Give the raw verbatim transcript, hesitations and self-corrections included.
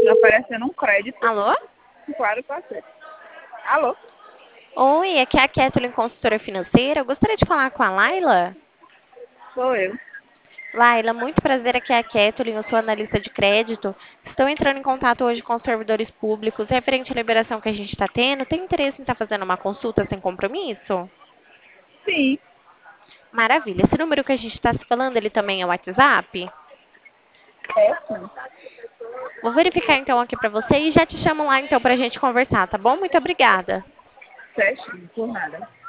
Tá aparecendo um crédito. Alô? Claro que eu aceito. Alô? Oi, aqui é a Kathleen, consultora financeira. Eu gostaria de falar com a Laila. Sou eu. Laila, muito prazer, aqui é a Kathleen, eu sou analista de crédito. Estou entrando em contato hoje com os servidores públicos referente à liberação que a gente está tendo. Tem interesse em estar fazendo uma consulta sem compromisso? Sim. Maravilha. Esse número que a gente está se falando, ele também é o WhatsApp? É sim. Vou verificar então aqui para você e já te chamo lá então para a gente conversar, tá bom? Muito obrigada. Certinho, por nada.